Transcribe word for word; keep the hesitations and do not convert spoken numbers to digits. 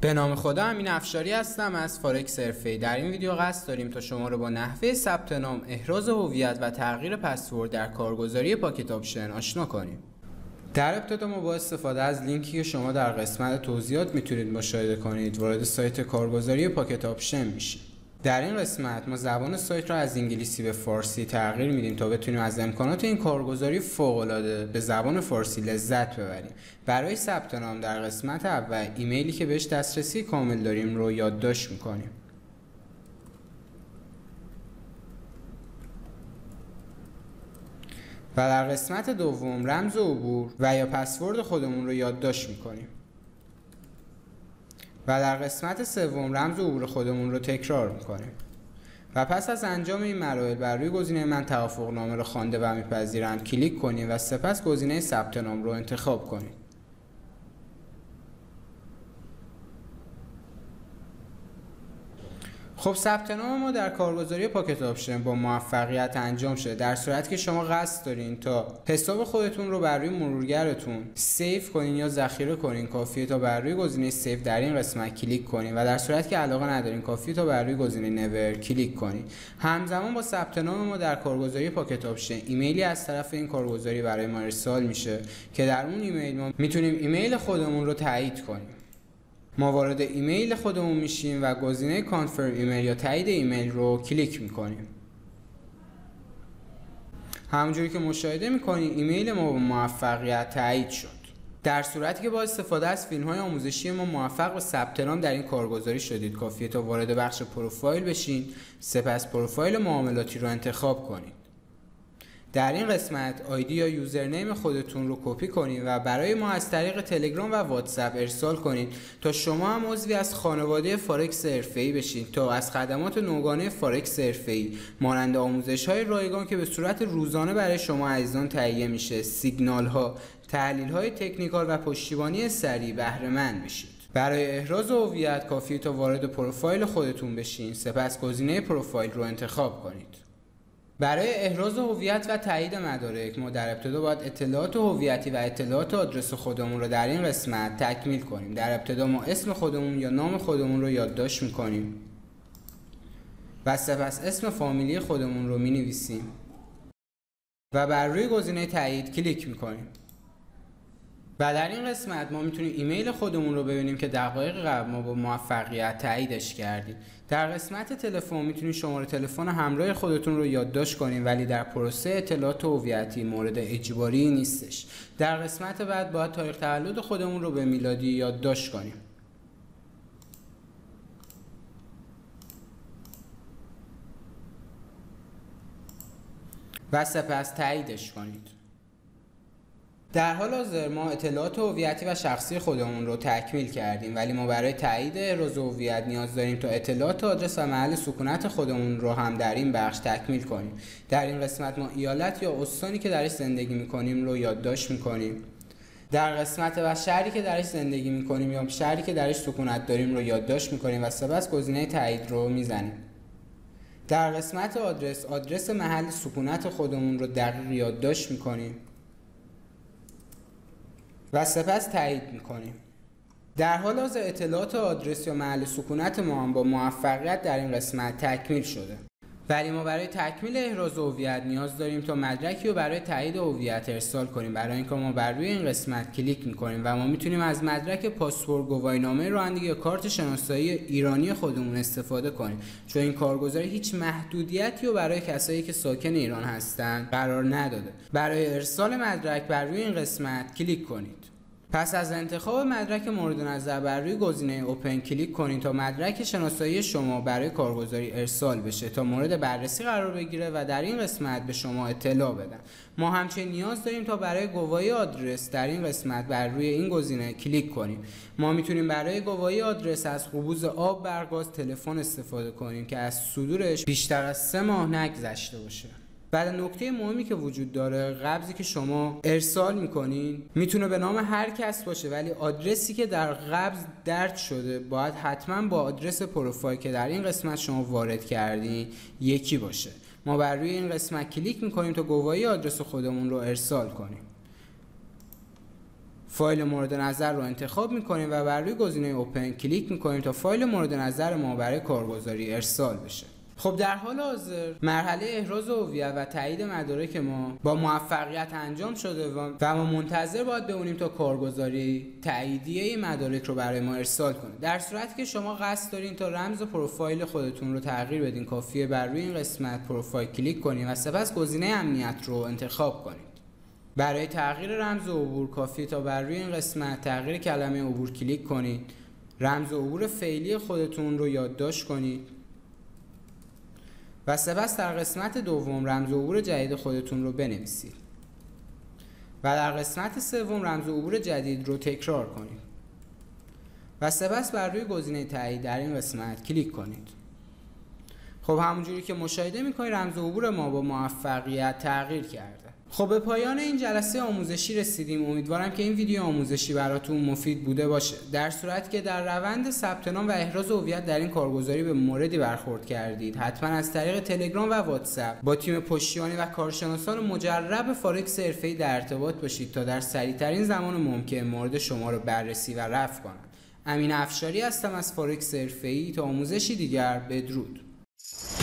به نام خدا، امین افشاری هستم از فارکس حرفه‌ای. در این ویدیو قصد داریم تا شما رو با نحوه ثبت نام، احراز هویت و تغییر پسورد در کارگزاری پاکت آپشن آشنا کنیم. در ابتدا ما با استفاده از لینکی که شما در قسمت توضیحات میتونید مشاهده کنید وارد سایت کارگزاری پاکت آپشن میشیم. در این قسمت ما زبان سایت را از انگلیسی به فارسی تغییر میدیم تا بتونیم از امکانات این کارگزاری فوق‌العاده به زبان فارسی لذت ببریم. برای ثبت نام در قسمت اول ایمیلی که بهش دسترسی کامل داریم رو یادداشت میکنیم. و در قسمت دوم رمز عبور و یا پسورد خودمون رو یادداشت میکنیم. و در قسمت سوم رمز عبور خودمون رو تکرار میکنیم. و پس از انجام این مراحل بر روی گزینه من توافق نامه رو خوانده و میپذیرم کلیک کنید و سپس گزینه ثبت نام رو انتخاب کنید. خب ثبت نام ما در کارگزاری پاکت آپشن با موفقیت انجام شده. در صورتی که شما قصد دارین تا حساب خودتون رو بر روی مرورگرتون سیو کنین یا ذخیره کنین، کافیه تا بر روی گزینه سیو در این قسمت کلیک کنین و در صورتی که علاقه ندارین کافیه تا بر روی گزینه نور کلیک کنین. همزمان با ثبت نام ما در کارگزاری پاکت آپشن ایمیلی از طرف این کارگزاری برای ما ارسال میشه که در اون ایمیل ما میتونیم ایمیل خودمون رو تایید کنیم. ما وارد ایمیل خودمون میشیم و گزینه کانفرم ایمیل یا تایید ایمیل رو کلیک میکنیم. همونجوری که مشاهده میکنید ایمیل ما با موفقیت تایید شد. در صورتی که با استفاده از فیلم‌های آموزشی ما موفق به ثبت نام در این کارگزاری شدید کافیه تا وارد بخش پروفایل بشین، سپس پروفایل معاملاتی رو انتخاب کنید. در این قسمت آیدی یا یوزرنیم خودتون رو کپی کنید و برای ما از طریق تلگرام و واتساپ ارسال کنید تا شما هم عضوی از خانواده فارکس حرفه‌ای بشید تا از خدمات نوگانه فارکس حرفه‌ای مانند آموزش‌های رایگان که به صورت روزانه برای شما عزیزان تهیه میشه، سیگنال‌ها، تحلیل‌های تکنیکال و پشتیبانی سریع بهره مند بشید. برای احراز هویت کافیه تا وارد پروفایل خودتون بشین، سپس گزینه پروفایل رو انتخاب کنید. برای احراز هویت و تایید مدارک ما در ابتدا باید اطلاعات هویتی و اطلاعات آدرس خودمون رو در این قسمت تکمیل کنیم. در ابتدا ما اسم خودمون یا نام خودمون رو یادداشت میکنیم و سپس اسم فامیلی خودمون رو مینویسیم و بر روی گزینه تایید کلیک میکنیم. و در این قسمت ما میتونیم ایمیل خودمون رو ببینیم که دقایق قبل ما با موفقیت تاییدش کردیم. در قسمت تلفن میتونید شماره تلفن همراه خودتون رو یادداشت کنید ولی در پروسه اطلاعات هویتی مورد اجباری نیستش. در قسمت بعد باید تاریخ تولد خودمون رو به میلادی یادداشت کنیم. و سپس تاییدش کنید. در حال حاضر ما اطلاعات هویتی و شخصی خودمون رو تکمیل کردیم ولی ما برای تایید احراز هویت نیاز داریم تا اطلاعات آدرس و محل سکونت خودمون رو هم در این بخش تکمیل کنیم. در این قسمت ما ایالت یا استانی که درش زندگی میکنیم رو یادداشت میکنیم. در قسمت و شهری که درش زندگی میکنیم یا شهری که درش سکونت داریم رو یادداشت میکنیم و سپس گزینه تایید رو میزنیم. در قسمت آدرس آدرس محل سکونت خودمون رو دقیق یادداشت میکنیم و سپس تایید میکنیم. در حال حاضر اطلاعات آدرس یا محل سکونت ما هم با موفقیت در این قسمت تکمیل شده. ولی ما برای تکمیل احراز هویت نیاز داریم تا مدرکی رو برای تایید هویت ارسال کنیم. برای اینکه ما بر روی این قسمت کلیک میکنیم و ما میتونیم از مدرک پاسپورت، گواهینامه رانندگی یا کارت شناسایی ایرانی خودمون استفاده کنیم، چون این کارگزاری هیچ محدودیتی رو برای کسایی که ساکن ایران هستن قرار نداده. برای ارسال مدرک بر روی این قسمت کلیک کنید. پس از انتخاب مدرک مورد نظر بر روی گزینه اوپن کلیک کنید تا مدرک شناسایی شما برای کارگزاری ارسال بشه تا مورد بررسی قرار بگیره و در این قسمت به شما اطلاع بدن. ما همچنین نیاز داریم تا برای گواهی آدرس در این قسمت بر روی این گزینه کلیک کنیم. ما میتونیم برای گواهی آدرس از قبوز آب، برگاز، تلفن استفاده کنیم که از صدورش بیشتر از سه ماه نگذشته باشه. بعد نکته مهمی که وجود داره، قبضی که شما ارسال میکنین میتونه به نام هر کس باشه ولی آدرسی که در قبض درج شده باید حتما با آدرس پروفایل که در این قسمت شما وارد کردین یکی باشه. ما بر روی این قسمت کلیک میکنیم تا گواهی آدرس خودمون رو ارسال کنیم. فایل مورد نظر رو انتخاب میکنیم و بر روی گزینه اوپن کلیک میکنیم تا فایل مورد نظر ما برای کارگزاری ارسال بشه. خب در حال حاضر مرحله احراز هویت و تایید مدارک ما با موفقیت انجام شده و ما منتظر باید بمونیم تا کارگزاری تاییدیه این مدارک رو برای ما ارسال کنه. در صورتی که شما قصد دارین تا رمز پروفایل خودتون رو تغییر بدین، کافیه بر روی این قسمت پروفایل کلیک کنید و سپس گزینه امنیت رو انتخاب کنید. برای تغییر رمز عبور کافیه تا بر روی این قسمت تغییر کلمه عبور کلیک کنید، رمز عبور فعلی خودتون رو یادداشت کنید و سپس در قسمت دوم رمز عبور جدید خودتون رو بنویسید و در قسمت سوم رمز عبور جدید رو تکرار کنید و سپس بر روی گزینه تایید در این قسمت کلیک کنید. خب همونجوری که مشاهده می‌کنید رمز عبور ما با موفقیت تغییر کرده. خب به پایان این جلسه آموزشی رسیدیم. امیدوارم که این ویدیو آموزشی براتون مفید بوده باشه. در صورتی که در روند ثبت نام و احراز هویت در این کارگزاری به موردی برخورد کردید، حتما از طریق تلگرام و واتساپ با تیم پشتیبانی و کارشناسان مجرب فارکس حرفه‌ای در ارتباط باشید تا در سریع‌ترین زمان ممکن مورد شما رو بررسی و رفع کنند. امین افشاری هستم از فارکس حرفه‌ای. تا آموزشی دیگر، بدرود.